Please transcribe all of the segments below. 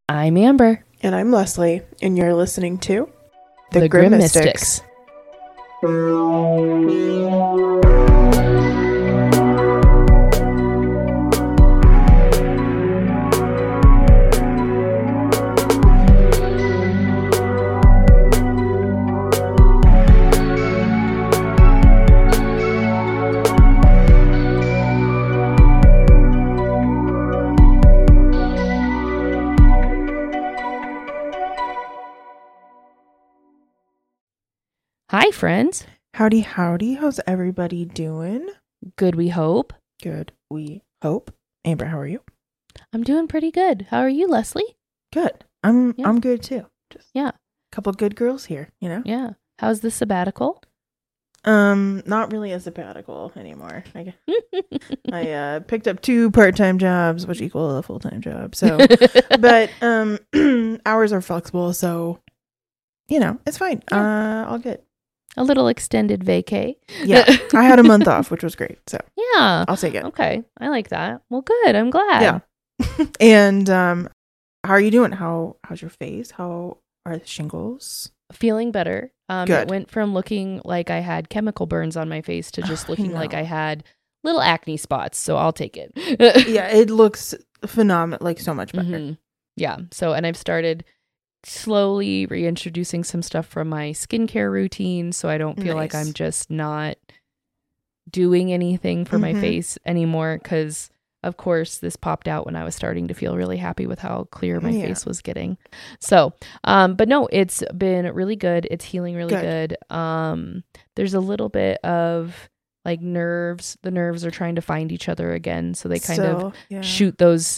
I'm Amber. And I'm Leslie, and you're listening to The Grim Mystics. Hi, friends. Howdy, howdy. How's everybody doing? Good, we hope. Good, we hope. Amber, how are you? I'm doing pretty good. How are you, Leslie? Good. I'm good too. Just Yeah. a couple good girls here, you know? Yeah. How's the sabbatical? Not really a sabbatical anymore. I picked up 2 part-time jobs, which equal a full-time job. So, but hours are flexible, so you know, it's fine. Yeah. All good. A little extended vacay. Yeah. I had a month off, which was great. So Yeah. I'll take it. Okay. I like that. Well, good. I'm glad. Yeah. And how are you doing? How's your face? How are the shingles? Feeling better. Good. It went from looking like I had chemical burns on my face to just looking like I had little acne spots. So I'll take it. Yeah, it looks phenomenal, like so much better. Mm-hmm. Yeah. So, and I've started slowly reintroducing some stuff from my skincare routine, so I don't feel like I'm just not doing anything for my face anymore, because of course this popped out when I was starting to feel really happy with how clear my face was getting. So but no, it's been really good. It's healing really good. There's a little bit of like nerves. The nerves are trying to find each other again, so they kind of shoot those.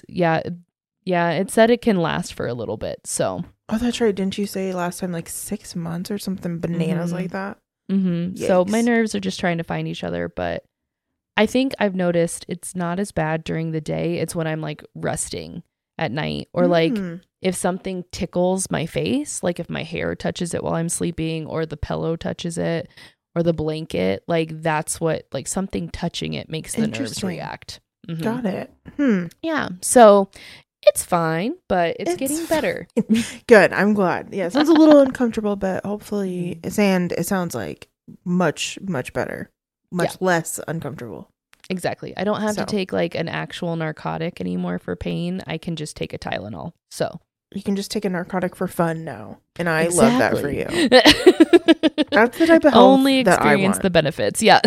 It said it can last for a little bit. So oh, that's right. Didn't you say last time like 6 months or something bananas like that? So my nerves are just trying to find each other, but I think I've noticed it's not as bad during the day. It's when I'm like resting at night, or like if something tickles my face, like if my hair touches it while I'm sleeping, or the pillow touches it, or the blanket, like that's what, like something touching it makes the nerves react. Got it. Yeah. So it's fine, but it's getting better. Good. I'm glad. Yeah, it sounds a little uncomfortable, but hopefully it sounds like much, much better. Much less uncomfortable. Exactly. I don't have to take like an actual narcotic anymore for pain. I can just take a Tylenol. So you can just take a narcotic for fun now. And I love that for you. That's the type of health only experience that I want. The benefits. Yeah.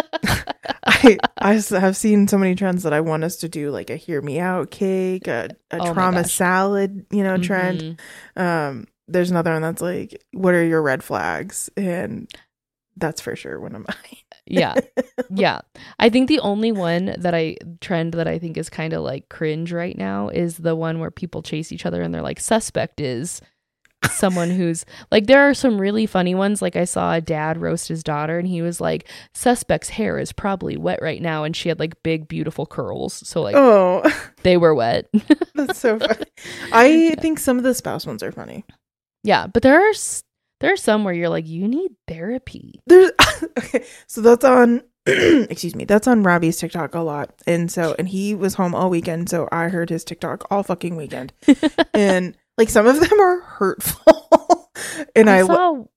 I have seen so many trends that I want us to do, like a hear me out cake, a trauma salad, trend. There's another one that's like, what are your red flags? And that's for sure one of mine. Yeah. I think the only trend that I think is kind of like cringe right now is the one where people chase each other and they're like, suspect is someone who's like, there are some really funny ones. Like I saw a dad roast his daughter and he was like, suspect's hair is probably wet right now. And she had like big, beautiful curls. So like, they were wet. That's so funny. I think some of the spouse ones are funny. Yeah. But there are some where you're like, you need therapy. Okay. So that's on, excuse me, that's on Robbie's TikTok a lot. And he was home all weekend. So I heard his TikTok all fucking weekend. And like some of them are hurtful. And I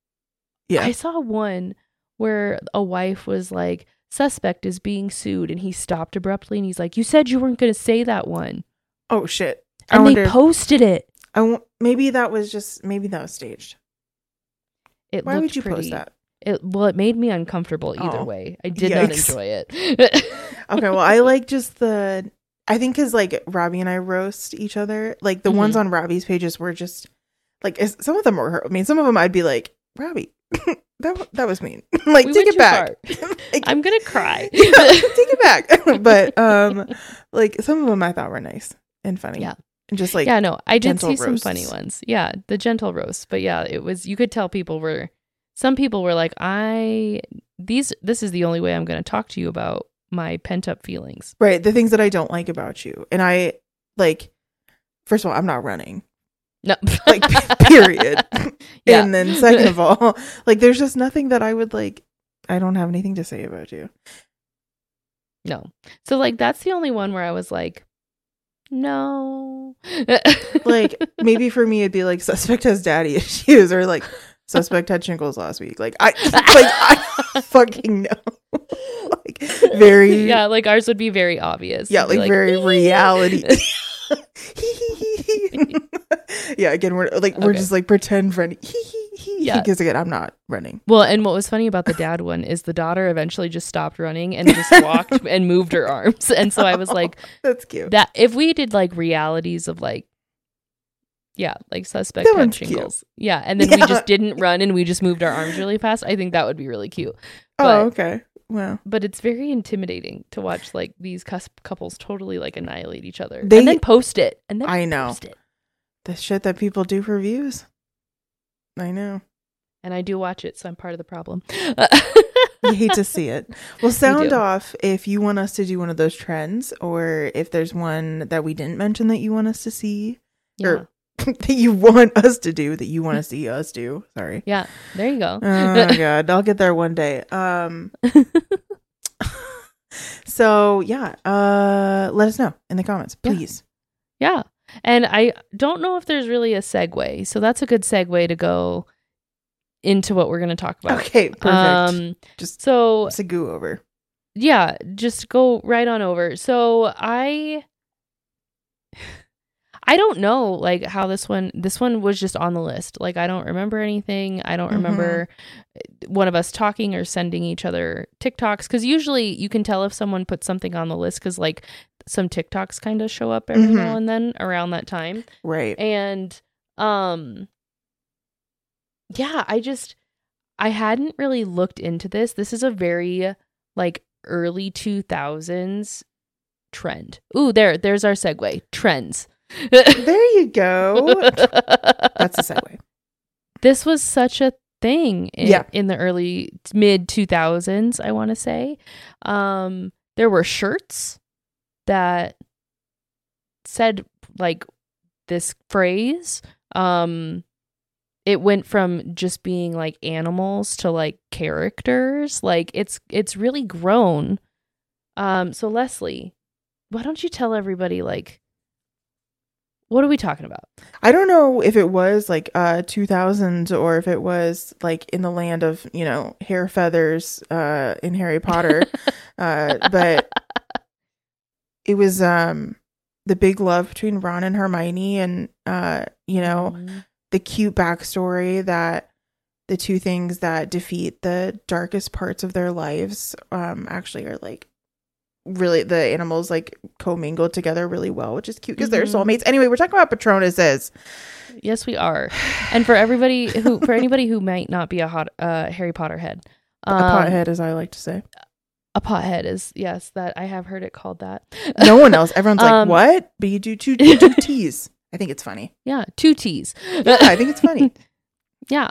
saw one where a wife was like, suspect is being sued. And he stopped abruptly and he's like, you said you weren't going to say that one. Oh, shit. And they posted it. Maybe that was staged. Why would you post that? It made me uncomfortable either way. I did not enjoy it. Okay, well, I like just I think because like Robbie and I roast each other. Like the ones on Robbie's pages were just like, some of them were, some of them I'd be like, Robbie, that was mean. Like, take it back. Like, I'm going to cry. Take it back. But like some of them I thought were nice and funny. Yeah. Just like, I did see roasts. some funny ones. Yeah, the gentle roast. But yeah, you could tell some people were like, this is the only way I'm going to talk to you about my pent up feelings. Right. The things that I don't like about you. And I like, first of all, I'm not running. No. Like, period. Yeah. And then second of all, like, there's just nothing that I would like, I don't have anything to say about you. No. So like, that's the only one where I was like, No. Like, maybe for me, it'd be like suspect has daddy issues, or like suspect had shingles last week. Like, I fucking know. Like, very. Yeah, like ours would be very obvious. Yeah, like very reality. Yeah, again, we're just like pretend friend. Yeah, because again, I'm not running. Well, and what was funny about the dad one is the daughter eventually just stopped running and just walked and moved her arms. And so I was like, that's cute. That if we did like realities of like, yeah, like suspect had shingles. Cute. Yeah, and then we just didn't run and we just moved our arms really fast. I think that would be really cute. But, okay. Wow. But it's very intimidating to watch like these couples totally like annihilate each other and then post it. And then I know. Post it. The shit that people do for views. I know. And I do watch it, so I'm part of the problem. You hate to see it. Well, sound off if you want us to do one of those trends, or if there's one that we didn't mention that you want us to see, or that you want us to do, that you want to see us do. Sorry. Yeah, there you go. Oh my God, I'll get there one day. So yeah, let us know in the comments, please. Yeah. And I don't know if there's really a segue, so that's a good segue to go into what we're going to talk about. Okay, perfect. Just so it's a go over. Yeah, just go right on over. So I don't know like how this one was just on the list. Like I don't remember anything. I don't remember one of us talking or sending each other TikToks, because usually you can tell if someone put something on the list because like some TikToks kind of show up every now and then around that time. Right. And yeah, I hadn't really looked into this. This is a very like early 2000s trend. Ooh, there's our segue. Trends. There you go. That's a segue. This was such a thing in the early mid 2000s, I want to say. There were shirts that said like this phrase. It went from just being like animals to like characters. Like it's really grown. So Leslie, why don't you tell everybody like, what are we talking about? I don't know if it was like 2000s or if it was like in the land of, hair feathers in Harry Potter. But it was the big love between Ron and Hermione, and the cute backstory that the two things that defeat the darkest parts of their lives actually are like really, the animals like commingled together really well, which is cute because they're soulmates. Anyway, we're talking about Patronuses. Yes, we are. And for anybody who might not be a hot Harry Potter head, a pothead, as I like to say. A pothead is, yes, that I have heard it called that. No one else. Everyone's like, what? But you do two T's. I think it's funny. Yeah, 2 T's. Yeah, I think it's funny. Yeah.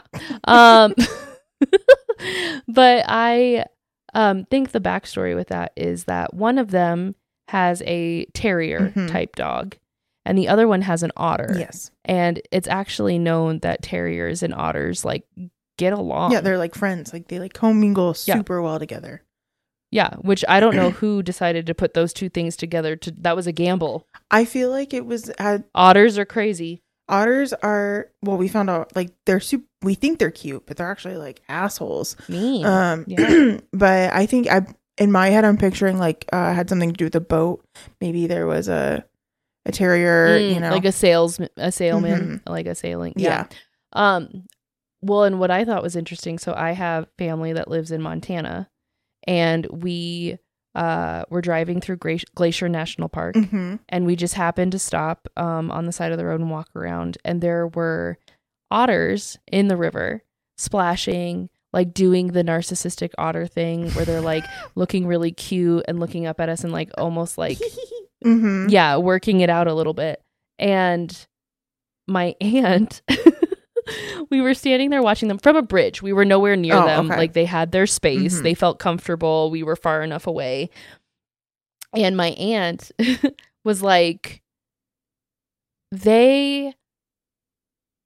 But I think the backstory with that is that one of them has a terrier type dog and the other one has an otter. Yes. And it's actually known that terriers and otters like get along. Yeah, they're like friends. Like they like commingle super well together. Yeah, which I don't know who decided to put those two things together. That was a gamble. I feel like it was... Otters are crazy. Otters are... Well, we found out like they're we think they're cute, but they're actually like assholes. Mean. Yeah. But I think in my head, I'm picturing like had something to do with a boat. Maybe there was a terrier, like a sailman, like a sailing. Yeah. Well, and what I thought was interesting. So I have family that lives in Montana. And we were driving through Glacier National Park, and we just happened to stop on the side of the road and walk around. And there were otters in the river splashing, like doing the narcissistic otter thing where they're like looking really cute and looking up at us and like almost like, working it out a little bit. And my aunt... We were standing there watching them from a bridge. We were nowhere near them. Okay. Like they had their space. They felt comfortable. We were far enough away. And my aunt was like, they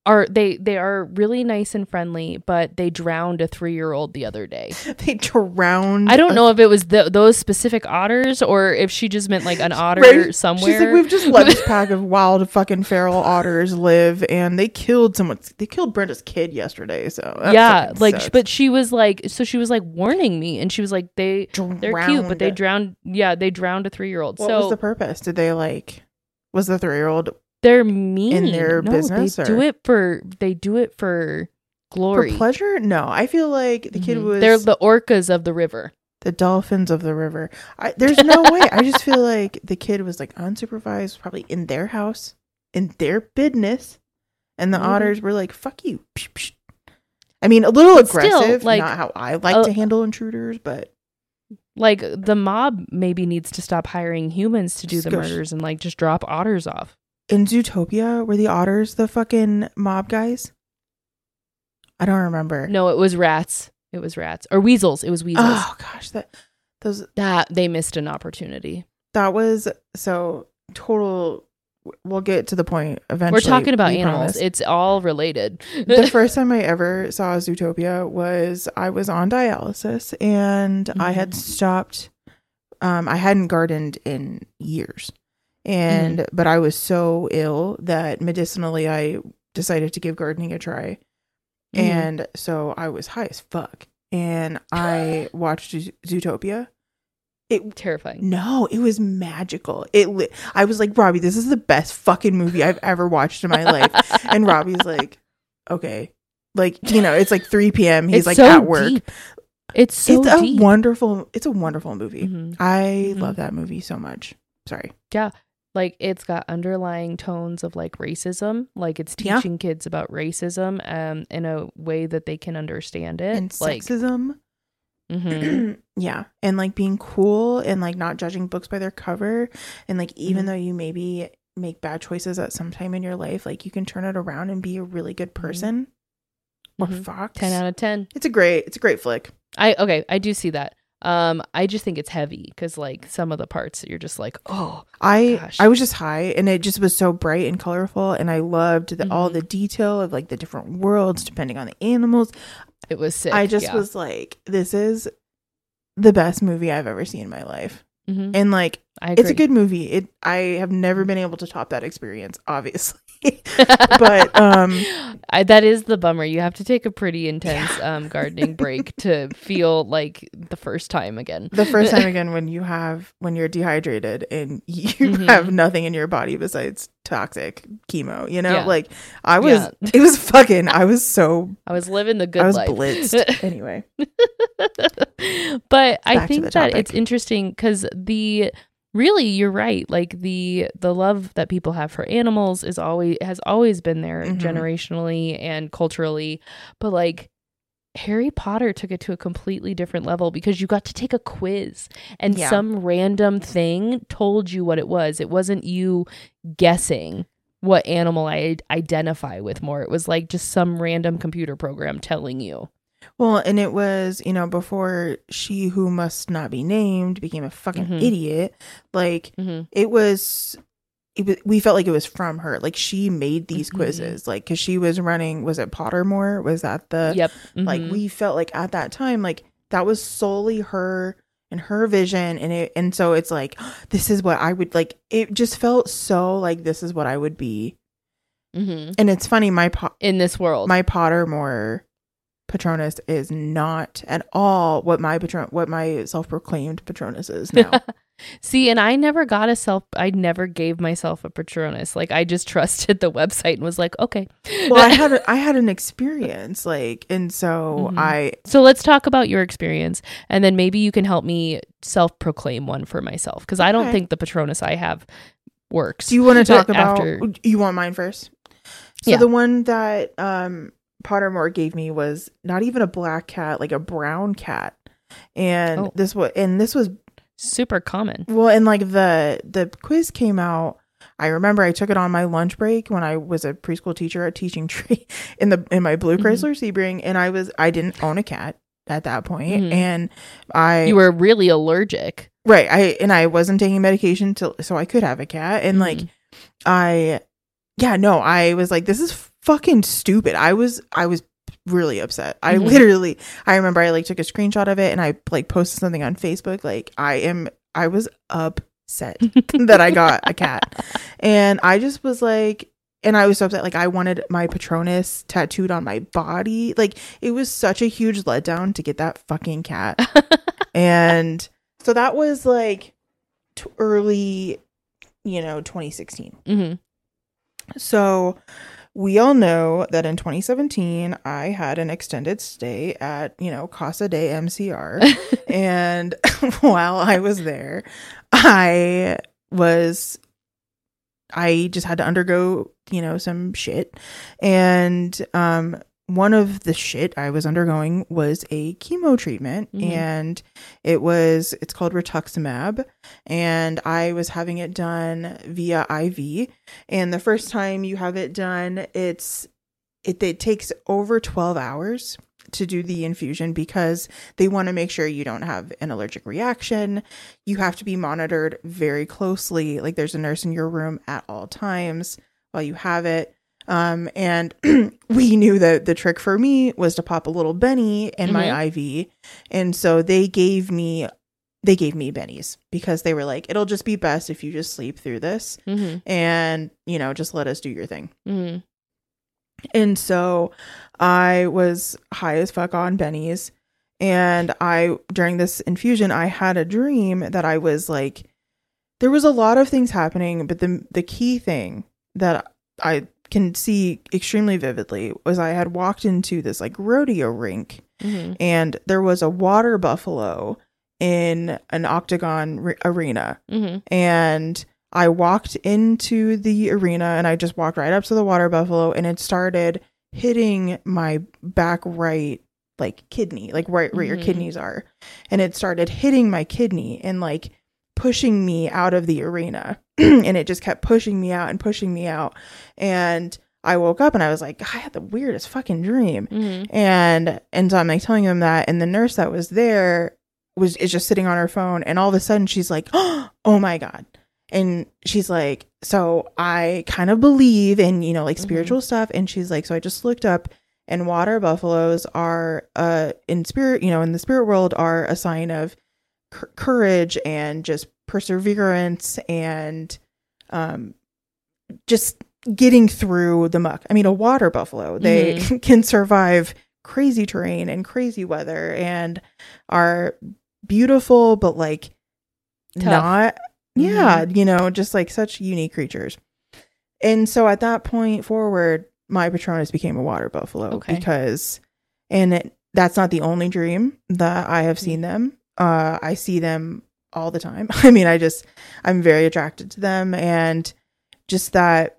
they are really nice and friendly, but they drowned a 3-year-old the other day. They drowned. I don't know if it was those specific otters or if she just meant like an otter somewhere. She's like, we've just let this pack of wild fucking feral otters live, and they killed someone. They killed Brenda's kid yesterday. So yeah, like, sucks. But she was like, warning me, and she was like, they're cute, but they drowned. Yeah, they drowned a 3-year-old. What was the purpose? Did they was the 3-year-old? They're mean in their business. They do it for glory, for pleasure. No, I feel like the kid was. They're the orcas of the river, the dolphins of the river. There's no way. I just feel like the kid was like unsupervised, probably in their house, in their business, and the otters were like, "Fuck you." I mean, a little aggressive, still, not how I like to handle intruders, but. Like, the mob maybe needs to stop hiring humans to do the murders and like just drop otters off. In Zootopia, were the otters the fucking mob guys? I don't remember. No, it was rats. Or weasels. It was weasels. Oh gosh, that they missed an opportunity. That was so total. We'll get to the point eventually. We're talking about animals. It's all related. The first time I ever saw Zootopia was I was on dialysis and I had stopped. I hadn't gardened in years. But I was so ill that medicinally I decided to give gardening a try. And so I was high as fuck. And I watched Zootopia. Terrifying. No, it was magical. I was like, Robbie, this is the best fucking movie I've ever watched in my life. And Robbie's like, okay. Like, it's like 3 p.m. He's like so at work. Deep. It's a wonderful movie. I love that movie so much. Sorry. Yeah. Like, it's got underlying tones of like racism, like it's teaching kids about racism in a way that they can understand it, and sexism. Yeah, and like being cool and like not judging books by their cover, and like even though you maybe make bad choices at some time in your life, like you can turn it around and be a really good person. Or Fox. 10 out of 10. It's a great flick. I do see that. I just think it's heavy because like some of the parts you're just like, oh, I was just high and it just was so bright and colorful, and I loved all the detail of like the different worlds depending on the animals. It was sick. I just was like, this is the best movie I've ever seen in my life. And like, it's a good movie. I have never been able to top that experience, obviously. But that is the bummer. You have to take a pretty intense gardening break to feel like the first time again. The first time again when you're dehydrated and you have nothing in your body besides toxic chemo, like I was it was fucking I was living the good life. I was blitzed anyway. But I think that it's interesting because really, you're right. Like the love that people have for animals has always been there generationally and culturally. But like Harry Potter took it to a completely different level because you got to take a quiz and some random thing told you what it was. It wasn't you guessing what animal I identify with more. It was like just some random computer program telling you. Well, and it was, before She Who Must Not Be Named became a fucking idiot, like, we felt like it was from her. Like, she made these quizzes, like, because she was running, was it Pottermore? Was that the, yep. Like, we felt like at that time, like, that was solely her and her vision, and so it's like, this is what I would, like, it just felt so, like, this is what I would be. And it's funny, in this world, my Pottermore Patronus is not at all what my self-proclaimed Patronus is now. See, and I never gave myself a Patronus. Like, I just trusted the website and was like, okay. Well, I had an experience, like, and so So let's talk about your experience, and then maybe you can help me self-proclaim one for myself, because I don't think the Patronus I have works. Do you want to talk about? You want mine first? So the one that Pottermore gave me was not even a black cat, like a brown cat, and this was super common. Well, and like the quiz came out. I remember I took it on my lunch break when I was a preschool teacher at Teaching Tree in my blue Chrysler Sebring, and I didn't own a cat at that point, and you were really allergic, right? I wasn't taking medication so I could have a cat, and like I was like, this is fucking stupid. I was really upset. I remember I like took a screenshot of it and I like posted something on Facebook. Like I was upset that I got a cat. And I just was like, and I was so upset. Like I wanted my Patronus tattooed on my body. Like it was such a huge letdown to get that fucking cat. And so that was like early, 2016. Mm-hmm. So we all know that in 2017, I had an extended stay at, Casa de MCR. And while I was there, I just had to undergo, some shit. And one of the shit I was undergoing was a chemo treatment. Mm-hmm. And it's called rituximab. And I was having it done via IV. And the first time you have it done, it takes over 12 hours to do the infusion because they want to make sure you don't have an allergic reaction. You have to be monitored very closely. Like there's a nurse in your room at all times while you have it. And we knew that the trick for me was to pop a little Benny in my IV. And so they gave me bennies because they were like, it'll just be best if you just sleep through this and, just let us do your thing. Mm-hmm. And so I was high as fuck on bennies. And during this infusion, I had a dream that I was like, there was a lot of things happening, but the key thing that I can see extremely vividly was I had walked into this like rodeo rink and there was a water buffalo in an octagon arena. And I walked into the arena and I just walked right up to the water buffalo and it started hitting my back right like kidney, like right where your kidneys are. And it started hitting my kidney and like pushing me out of the arena. And it just kept pushing me out and pushing me out. And I woke up and I was like, I had the weirdest fucking dream. And so I'm like telling them that, and the nurse that was there is just sitting on her phone, and all of a sudden she's like, oh my God. And she's like, so I kind of believe in, like spiritual stuff. And she's like, so I just looked up, and water buffaloes are in spirit, in the spirit world, are a sign of courage and just perseverance and just getting through the muck. I mean, a water buffalo, they can survive crazy terrain and crazy weather and are beautiful, but like tough. Not, just like such unique creatures. And so at that point forward, my Patronus became a water buffalo because, that's not the only dream that I have seen them. I see them all the time. I mean, I'm very attracted to them, and just that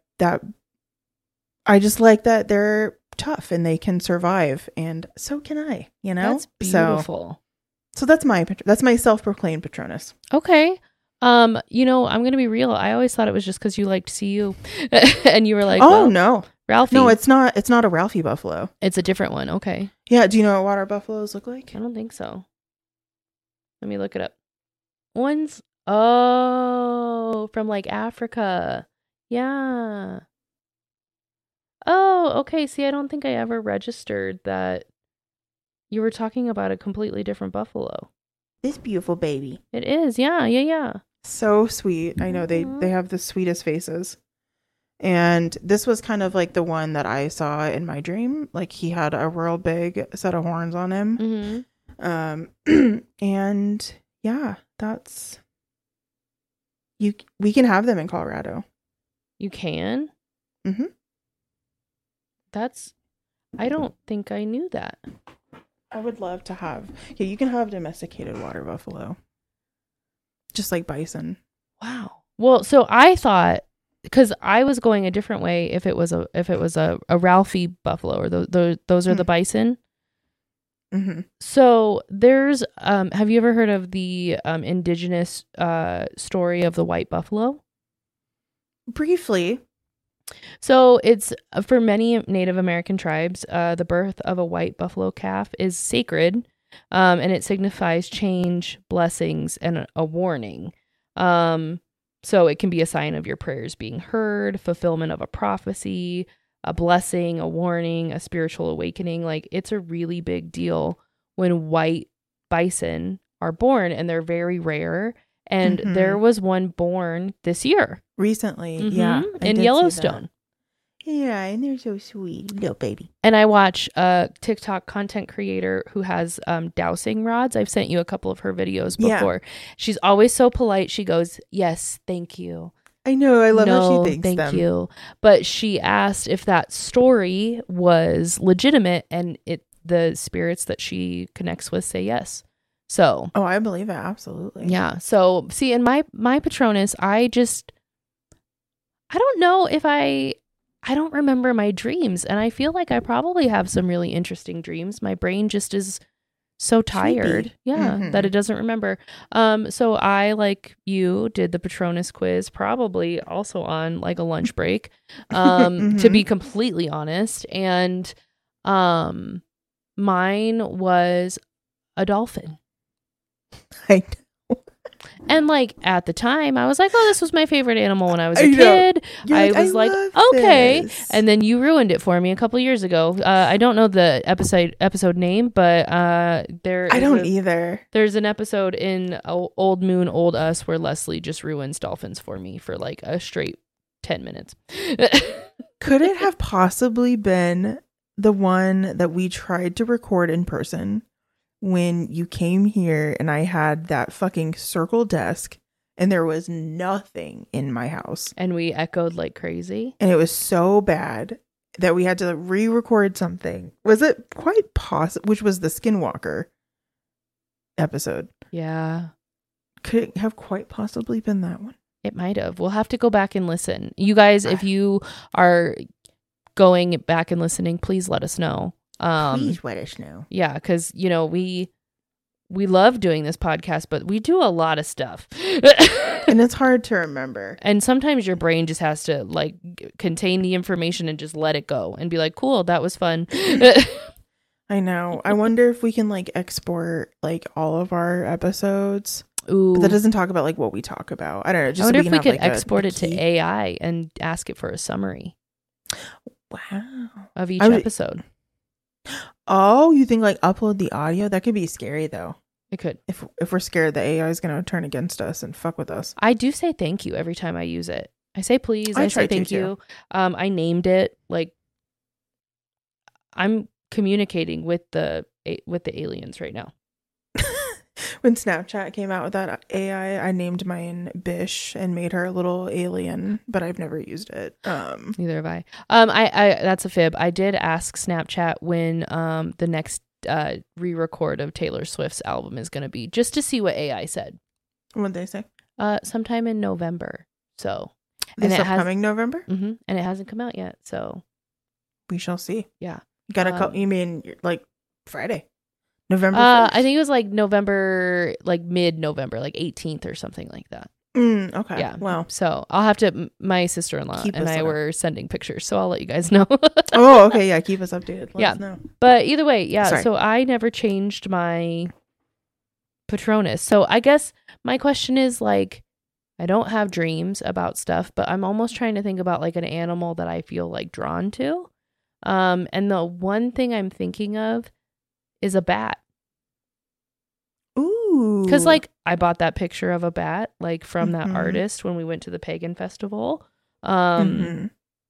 I just like that they're tough and they can survive, and so can I, That's beautiful. So that's my self-proclaimed Patronus. Okay. I'm going to be real. I always thought it was just because you liked CU and you were like, oh, well, no, Ralphie. No, it's not a Ralphie buffalo. It's a different one. Okay. Yeah. Do you know what water buffaloes look like? I don't think so. Let me look it up. One's, from like Africa. Yeah. Oh, okay. See, I don't think I ever registered that you were talking about a completely different buffalo. This beautiful baby. It is. Yeah. So sweet. I know they have the sweetest faces. And this was kind of like the one that I saw in my dream. Like he had a real big set of horns on him. And yeah, we can have them in Colorado. You can? I don't think I knew that. I would love to have. Yeah, you can have domesticated water buffalo. Just like bison. Wow. Well, so I thought, because I was going a different way if it was a Ralphie buffalo, or those are the bison. So there's have you ever heard of the indigenous story of the white buffalo? Briefly. So it's for many Native American tribes, the birth of a white buffalo calf is sacred, and it signifies change, blessings, and a warning. So it can be a sign of your prayers being heard, fulfillment of a prophecy, a blessing, a warning, a spiritual awakening. Like, it's a really big deal when white bison are born, and they're very rare. And there was one born this year. Recently, yeah. In Yellowstone. Yeah, and they're so sweet, little baby. And I watch a TikTok content creator who has dowsing rods. I've sent you a couple of her videos before. Yeah. She's always so polite. She goes, "Yes, thank you." I know. I love how she thanks thank them. You. But she asked if that story was legitimate, and the spirits that she connects with say yes. So. Oh, I believe it. Absolutely. Yeah. So, see, in my Patronus, I don't know if I don't remember my dreams, and I feel like I probably have some really interesting dreams. My brain just is so tired, that it doesn't remember. So I, like you, did the Patronus quiz, probably also on like a lunch break, to be completely honest. And mine was a dolphin. I know. And like at the time, I was like, "Oh, this was my favorite animal when I was a kid." I was like, "Okay," and then you ruined it for me a couple years ago. I don't know the episode name, but there. I don't either. There's an episode in Old Moon, Old Us where Leslie just ruins dolphins for me for like a straight 10 minutes. Could it have possibly been the one that we tried to record in person? When you came here and I had that fucking circle desk and there was nothing in my house. And we echoed like crazy. And it was so bad that we had to re-record something. Was it quite possible? Which was the Skinwalker episode. Yeah. Could it have quite possibly been that one? It might have. We'll have to go back and listen. You guys, if you are going back and listening, please let us know. Please let us know. Yeah, because we love doing this podcast, but we do a lot of stuff, and it's hard to remember. And sometimes your brain just has to like contain the information and just let it go and be like, "Cool, that was fun." I know. I wonder if we can like export like all of our episodes. Ooh, but that doesn't talk about like what we talk about. I don't know. Just I wonder if we could export it to AI and ask it for a summary. Wow. Of each episode. Oh, you think like upload the audio? That could be scary though. It could. If we're scared the AI is going to turn against us and fuck with us. I do say thank you every time I use it. I say please. I say thank you. I named it. Like, I'm communicating with the aliens right now. When Snapchat came out with that AI, I named mine Bish and made her a little alien, but I've never used it. Neither have I. I that's a fib. I did ask Snapchat when the next re-record of Taylor Swift's album is going to be, just to see what AI said. What'd they say? Sometime in November. So this upcoming November? Mm-hmm, and it hasn't come out yet. So we shall see. Yeah. You gotta call. You mean like Friday? November 1st? I think it was like November, like mid-November, like 18th or something like that. Okay. Yeah. Wow. So I'll have to, my sister-in-law and I were sending pictures, so I'll let you guys know. Oh, okay. Yeah. Keep us updated. Let us know. But either way, yeah. Sorry. So I never changed my Patronus. So I guess my question is like, I don't have dreams about stuff, but I'm almost trying to think about like an animal that I feel like drawn to. And the one thing I'm thinking of is a bat. Ooh. Because like I bought that picture of a bat like from that artist when we went to the pagan festival. Yeah.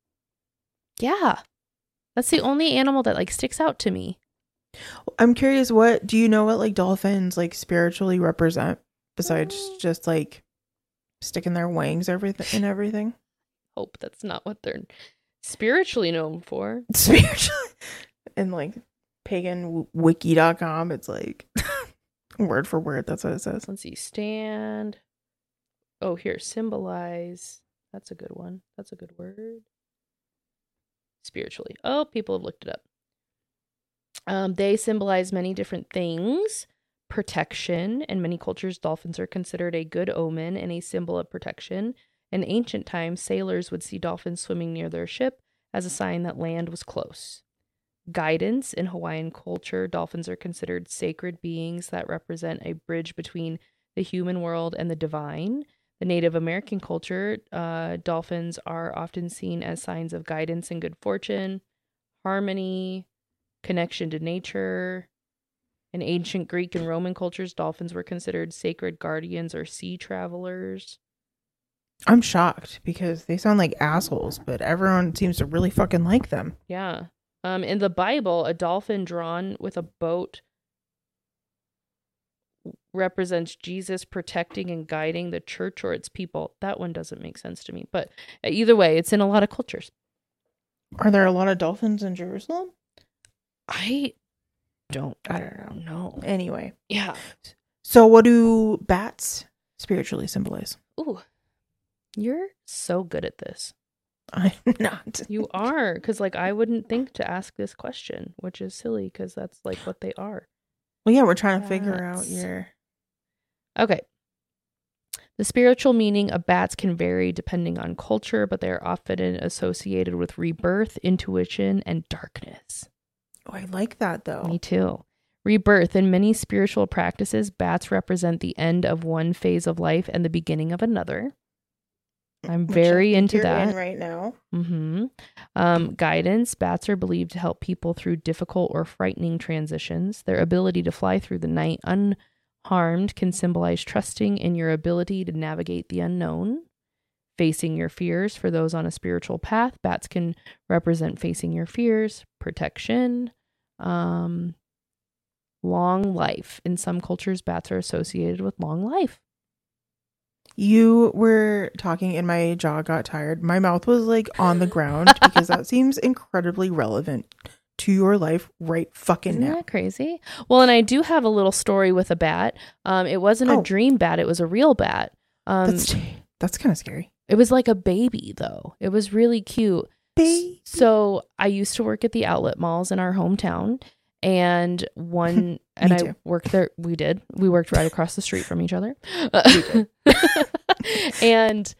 That's the only animal that like sticks out to me. I'm curious, what do you know what like dolphins like spiritually represent besides just like sticking their wings and everything? Hope that's not what they're spiritually known for. Spiritually. And like paganwiki.com, it's like word for word, that's what it says. Let's see. Stand. Oh, here, symbolize. That's a good one. That's a good word. Spiritually. Oh, people have looked it up. They symbolize many different things. Protection. In many cultures, dolphins are considered a good omen and a symbol of protection. In ancient times, sailors would see dolphins swimming near their ship as a sign that land was close. Guidance. In Hawaiian culture, dolphins are considered sacred beings that represent a bridge between the human world and the divine. the Native American culture, dolphins are often seen as signs of guidance and good fortune, harmony, connection to nature. In ancient Greek and Roman cultures, dolphins were considered sacred guardians or sea travelers. I'm shocked because they sound like assholes, but everyone seems to really fucking like them. Yeah. In the Bible, a dolphin drawn with a boat represents Jesus protecting and guiding the church or its people. That one doesn't make sense to me, but either way, it's in a lot of cultures. Are there a lot of dolphins in Jerusalem? I don't know. Anyway. Yeah. So what do bats spiritually symbolize? Ooh. You're so good at this. I'm not. You are, because like I wouldn't think to ask this question, which is silly because that's like what they are. Well, yeah, we're trying to figure out your... Okay. The spiritual meaning of bats can vary depending on culture, but they are often associated with rebirth, intuition, and darkness. Oh, I like that, though. Me too. Rebirth. In many spiritual practices, bats represent the end of one phase of life and the beginning of another. I'm very into that right now. Guidance. Bats are believed to help people through difficult or frightening transitions. Their ability to fly through the night unharmed can symbolize trusting in your ability to navigate the unknown. Facing your fears. For those on a spiritual path, bats can represent facing your fears, protection, long life. In some cultures, bats are associated with long life. You were talking and my jaw got tired. My mouth was like on the ground because that seems incredibly relevant to your life right fucking now. Isn't that crazy? Well, and I do have a little story with a bat. It wasn't a dream bat. It was a real bat. That's kind of scary. It was like a baby, though. It was really cute. Baby. So I used to work at the outlet malls in our hometown. And I worked there. We worked right across the street from each other. And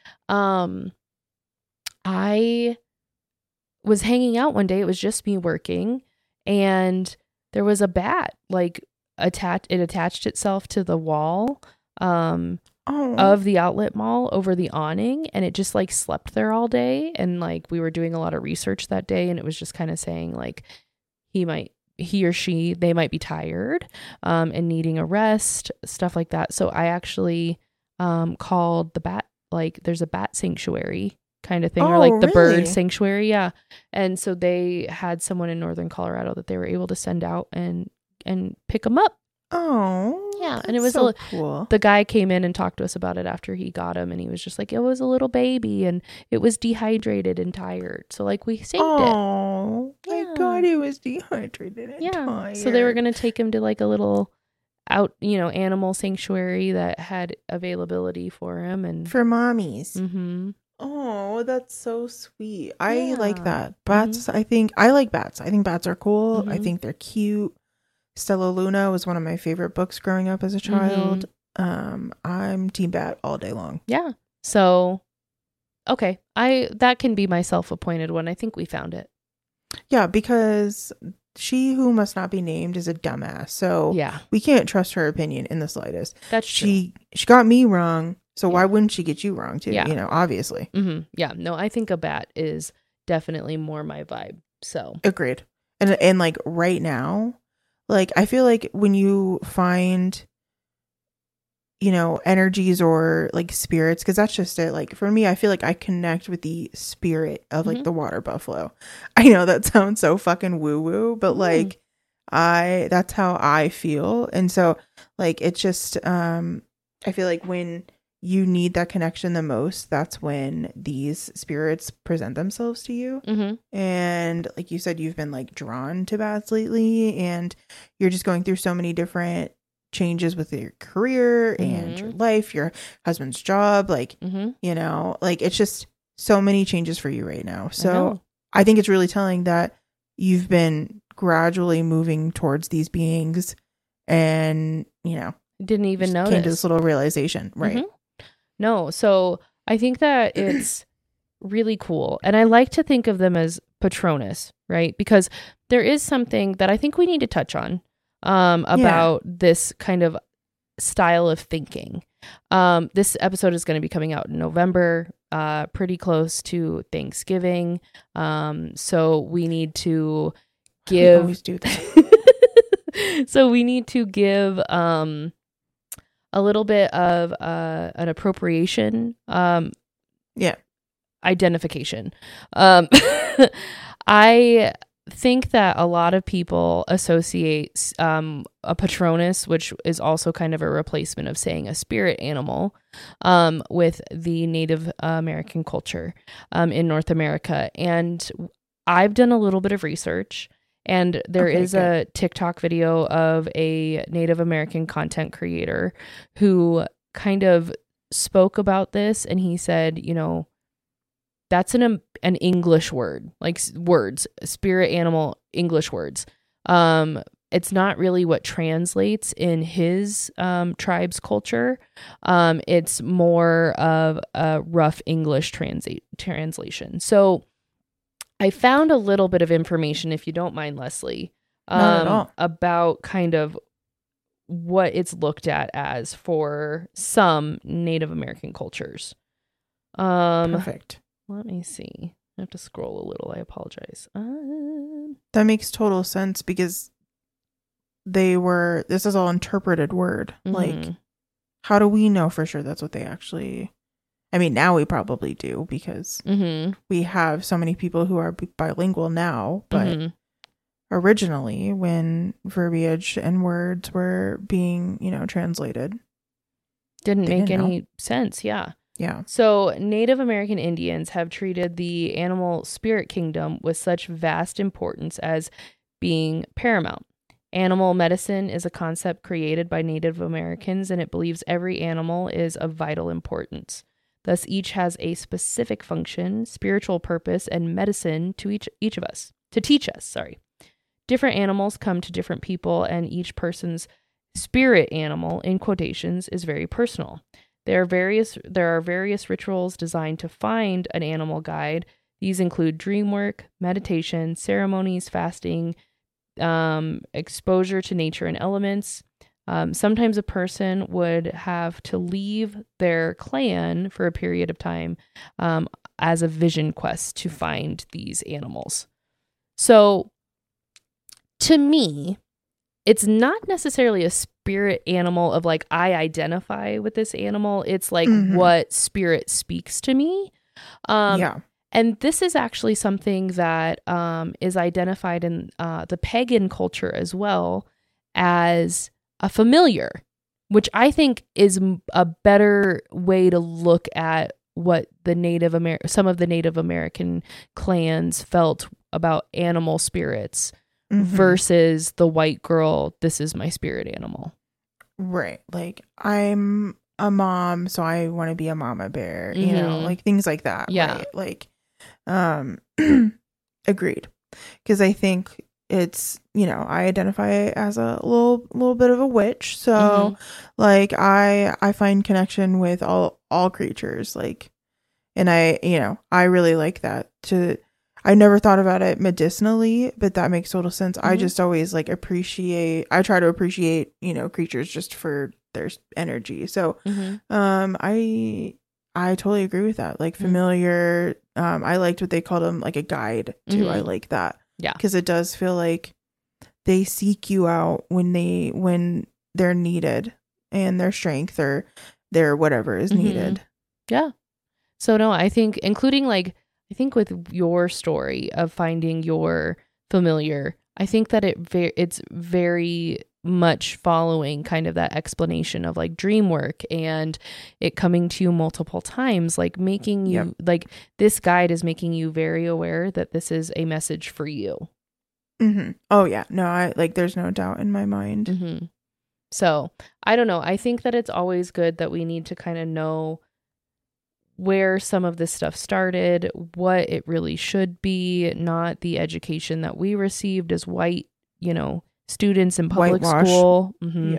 I was hanging out one day. It was just me working, and there was a bat like attached itself to the wall of the outlet mall over the awning, and it just like slept there all day. And like we were doing a lot of research that day, and it was just kind of saying like he or she, they might be tired and needing a rest, stuff like that. So I actually called the bat, like there's a bat sanctuary kind of thing, or like the bird sanctuary. Yeah. And so they had someone in northern Colorado that they were able to send out and pick them up. Oh, yeah. And it was so cool. The guy came in and talked to us about it after he got him, and he was just like, it was a little baby and it was dehydrated and tired. So like we saved it. Oh my God, it was dehydrated and tired. So they were going to take him to like a little animal sanctuary that had availability for him and for mommies. Mm-hmm. Oh, that's so sweet. I like that. Bats, I like bats. I think bats are cool. I think they're cute. Stella Luna was one of my favorite books growing up as a child. I'm team bat all day long. Yeah. So, okay. That can be my self-appointed one. I think we found it. Yeah, because she who must not be named is a dumbass. So we can't trust her opinion in the slightest. That's true. She got me wrong. So why wouldn't she get you wrong too? Yeah. Obviously. Mm-hmm. Yeah. No, I think a bat is definitely more my vibe. So agreed. And like right now, like I feel like when you find, energies or like spirits, because that's just it. Like for me, I feel like I connect with the spirit of like the water buffalo. I know that sounds so fucking woo woo, but like that's how I feel. And so like it's just I feel like when you need that connection the most, that's when these spirits present themselves to you. And like you said, you've been like drawn to bats lately, and you're just going through so many different changes with your career and your life, your husband's job, like like it's just so many changes for you right now. So I think it's really telling that you've been gradually moving towards these beings, and didn't even notice. Came to this little realization, right? No, so I think that it's really cool. And I like to think of them as Patronus, right? Because there is something that I think we need to touch on about this kind of style of thinking. This episode is going to be coming out in November, pretty close to Thanksgiving. So we need to give. We always do that. So we need to give a little bit of an appropriation. Identification. I think that a lot of people associate a Patronus, which is also kind of a replacement of saying a spirit animal, with the Native American culture in North America. And I've done a little bit of research, and there is a TikTok video of a Native American content creator who kind of spoke about this, and he said, that's an English word, like words, spirit animal, English words. It's not really what translates in his tribe's culture. It's more of a rough English translation. So I found a little bit of information, if you don't mind, Leslie, about kind of what it's looked at as for some Native American cultures. Perfect. Let me see. I have to scroll a little. I apologize. That makes total sense because this is all interpreted word. Mm-hmm. Like, how do we know for sure that's what they actually, I mean, now we probably do because we have so many people who are bilingual now, but originally when verbiage and words were being, translated, didn't make any sense. Yeah. Yeah. So Native American Indians have treated the animal spirit kingdom with such vast importance as being paramount. Animal medicine is a concept created by Native Americans, and it believes every animal is of vital importance. Thus, each has a specific function, spiritual purpose, and medicine to each of us, to teach us. Different animals come to different people, and each person's spirit animal, in quotations, is very personal. There are various rituals designed to find an animal guide. These include dream work, meditation, ceremonies, fasting, exposure to nature and elements. Sometimes a person would have to leave their clan for a period of time as a vision quest to find these animals. So, to me, it's not necessarily a spirit animal of like, I identify with this animal. It's like what spirit speaks to me. And this is actually something that is identified in the pagan culture as well as a familiar, which I think is a better way to look at what the some of the Native American clans felt about animal spirits. Versus the white girl, this is my spirit animal. Right. Like, I'm a mom, so I want to be a mama bear, like things like that. Yeah. Right? Like, agreed. Because I think it's, I identify as a little bit of a witch. So, like, I find connection with all creatures. Like, and I really like that I never thought about it medicinally, but that makes total sense. I just always I try to appreciate, creatures just for their energy. So, I totally agree with that. Like familiar, I liked what they called them, like a guide too. I like that. Yeah. Cause it does feel like they seek you out when they're needed and their strength or their whatever is needed. Yeah. So no, I think including with your story of finding your familiar, I think that it's very much following kind of that explanation of like dream work and it coming to you multiple times, like making you like this guide is making you very aware that this is a message for you. Oh yeah. No, there's no doubt in my mind. So I don't know. I think that it's always good that we need to kind of know where some of this stuff started, what it really should be, not the education that we received as white, students in public school.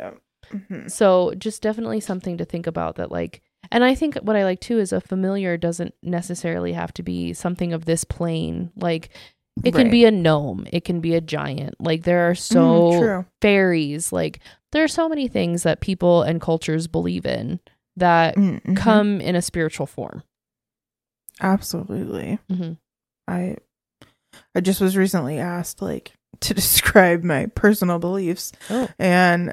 So just definitely something to think about that, and I think what I like too is a familiar doesn't necessarily have to be something of this plane. Like it can be a gnome, it can be a giant. Like there are fairies, like there are so many things that people and cultures believe in that come in a spiritual form. Absolutely. I just was recently asked like to describe my personal beliefs, and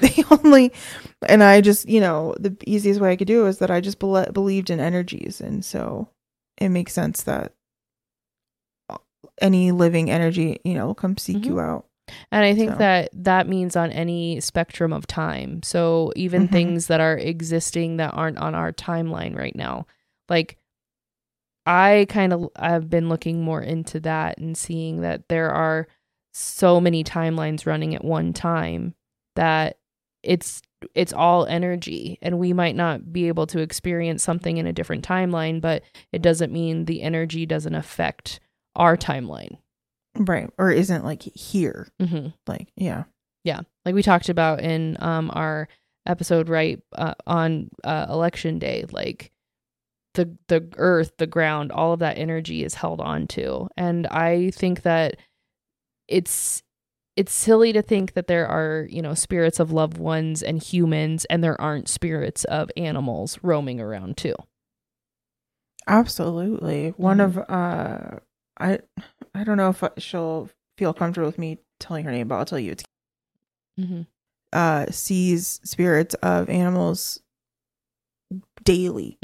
I just, you know, the easiest way I could do is that I just believed in energies, and so it makes sense that any living energy, you know, will come seek you out. And I think that means on any spectrum of time. So even things that are existing that aren't on our timeline right now, like I've been looking more into that and seeing that there are so many timelines running at one time that it's all energy, and we might not be able to experience something in a different timeline, but it doesn't mean the energy doesn't affect our timeline. Right. Or isn't like here. Like, yeah. Like we talked about in our episode, right, on election day, like the earth, the ground, all of that energy is held on to. And I think that it's silly to think that there are, you know, spirits of loved ones and humans, and there aren't spirits of animals roaming around too. Absolutely. One of I don't know if she'll feel comfortable with me telling her name, but I'll tell you it's sees spirits of animals daily.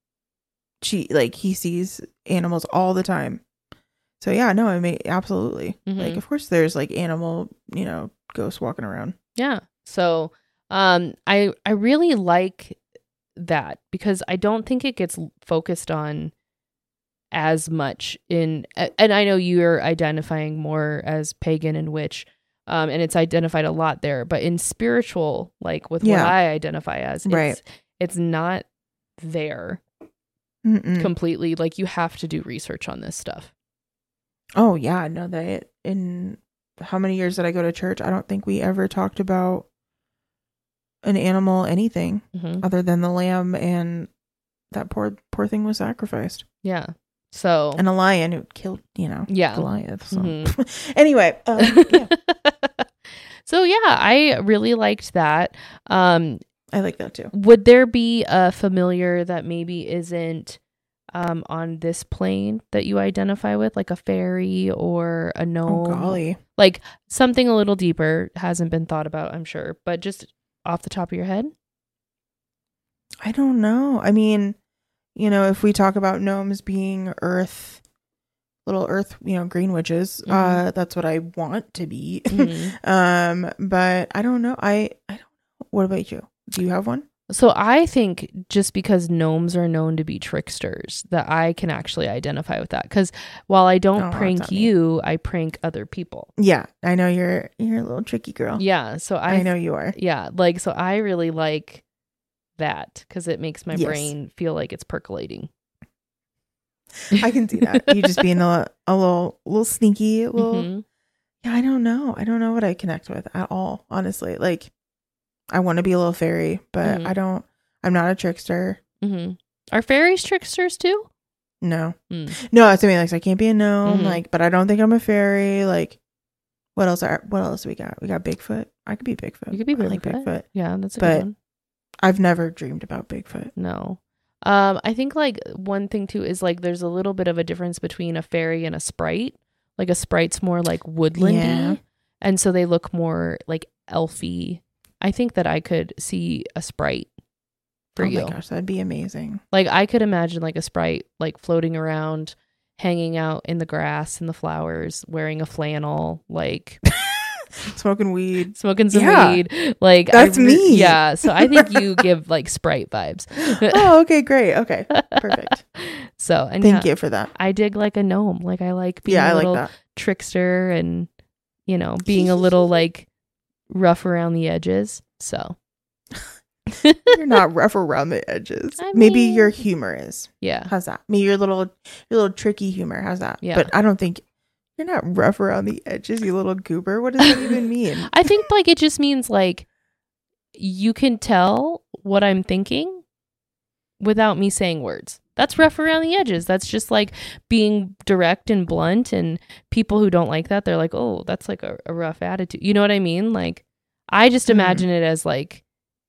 He sees animals all the time. So yeah, no, I mean, absolutely. Like, of course there's like animal, you know, ghosts walking around. Yeah. So I really like that, because I don't think it gets focused on as much and I know you're identifying more as pagan and witch, and it's identified a lot there, but in spiritual, like with what I identify as, it's not there completely. Like, you have to do research on this stuff. Oh yeah, no, that in how many years did I go to church, I don't think we ever talked about an animal, anything other than the lamb, and that poor thing was sacrificed. Yeah. So, and a lion who killed, you know, Goliath. So. Anyway, so yeah, I really liked that. I like that too. Would there be a familiar that maybe isn't on this plane that you identify with, like a fairy or a gnome? Oh golly, like something a little deeper, hasn't been thought about, I'm sure, but just off the top of your head? I don't know. I mean, you know, if we talk about gnomes being little earth, you know, green witches, that's what I want to be. But I don't know. I don't know. What about you? Do you have one? So I think just because gnomes are known to be tricksters, that I can actually identify with that. Because while I don't prank you, I prank other people. Yeah, I know you're a little tricky girl. Yeah, so I know you are. Yeah, like, so I really like that, because it makes my brain feel like it's percolating. I can see that. You just being a little sneaky, yeah, I don't know what I connect with at all, honestly. Like, I want to be a little fairy, but I'm not a trickster. Are fairies tricksters too? No. No, that's what I mean. Like, I can't be a gnome, like, but I don't think I'm a fairy. Like, what else we got? We got Bigfoot. I could be Bigfoot. You could be Bigfoot. I like Bigfoot. Yeah, that's a good one. I've never dreamed about Bigfoot. No. I think like one thing too is like there's a little bit of a difference between a fairy and a sprite. Like a sprite's more like woodlandy, and so they look more like elfy. I think that I could see a sprite for you. Oh my gosh, that'd be amazing. Like, I could imagine like a sprite like floating around, hanging out in the grass and the flowers, wearing a flannel, like smoking weed, smoking some weed. Like, that's me. Yeah. So I think you give like sprite vibes. Oh, okay, great. Okay, perfect. So, and thank you for that. I dig like a gnome. Like, I like being a little trickster, and, you know, being a little like rough around the edges. So you're not rough around the edges. I mean, maybe your humor is. Yeah. How's that? Maybe your little tricky humor. How's that? Yeah. But I don't think you're not rough around the edges, you little goober. What does that even mean? I think like it just means like you can tell what I'm thinking without me saying words. That's rough around the edges. That's just like being direct and blunt, and people who don't like that, they're like, oh, that's like a rough attitude. You know what I mean? Like, I just imagine it as like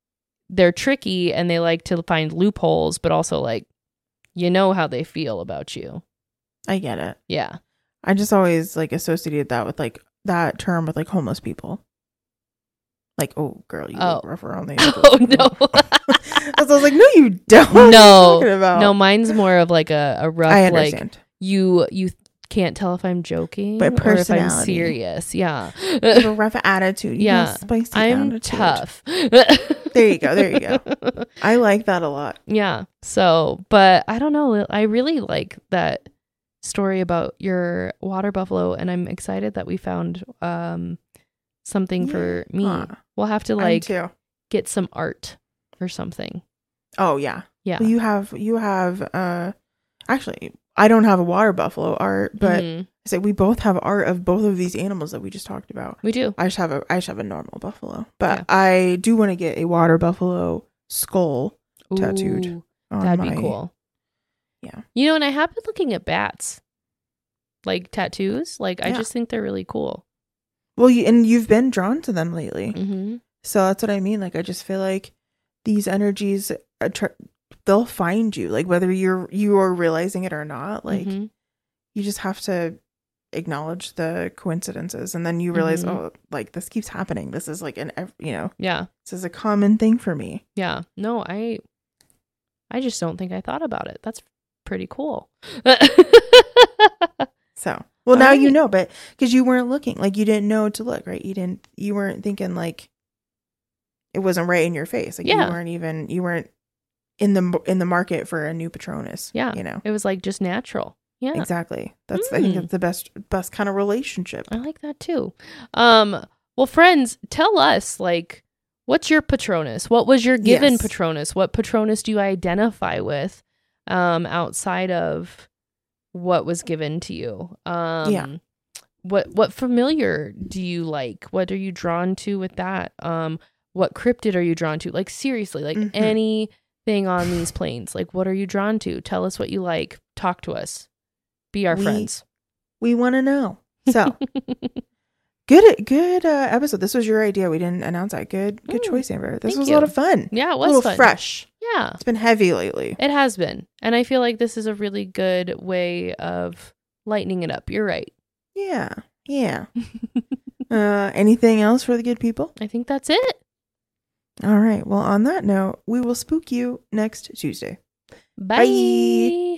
they're tricky and they like to find loopholes, but also like, you know how they feel about you. I get it. Yeah. I just always like associated that with like that term with like homeless people. Like, oh, girl, you rough around the edges. Oh, no. I was like, no, you don't. No, mine's more of like a rough, I understand. Like, you can't tell if I'm joking but or if I'm serious. Yeah. You have a rough attitude. Yeah. Spicy I'm attitude. tough. There you go. I like that a lot. Yeah. So, but I don't know. I really like that story about your water buffalo, and I'm excited that we found something for me. We'll have to like get some art or something. Oh yeah. Yeah. Well, you have actually I don't have a water buffalo art, but I say we both have art of both of these animals that we just talked about. We do. I just have a normal buffalo, but I do want to get a water buffalo skull tattooed. That'd be cool. Yeah. You know, and I have been looking at bats, like tattoos. Like I just think they're really cool. Well, you've been drawn to them lately, so that's what I mean. Like I just feel like these energies they'll find you, like whether you are realizing it or not. Like you just have to acknowledge the coincidences, and then you realize, oh, like this keeps happening. This is like this is a common thing for me. Yeah. No, I just don't think I thought about it. That's pretty cool. So, well, now you know, but because you weren't looking, like you didn't know to look, right? You weren't thinking like it wasn't right in your face. Like you weren't in the market for a new Patronus. Yeah. You know, it was like just natural. Yeah, exactly. I think that's the best kind of relationship. I like that too. Well, friends, tell us, like, what's your Patronus? What was your given Patronus? What Patronus do you identify with outside of what was given to you? What familiar do you like? What are you drawn to with that? What cryptid are you drawn to? Like, seriously, like anything on these planes. Like, what are you drawn to? Tell us what you like. Talk to us. Be our friends. We want to know. So good episode. This was your idea. We didn't announce that. Good choice, Amber. This was a lot of fun. Yeah, it was a little fun. Fresh. Yeah. It's been heavy lately. It has been. And I feel like this is a really good way of lightening it up. You're right. Yeah. Yeah. Anything else for the good people? I think that's it. All right. Well, on that note, we will spook you next Tuesday. Bye.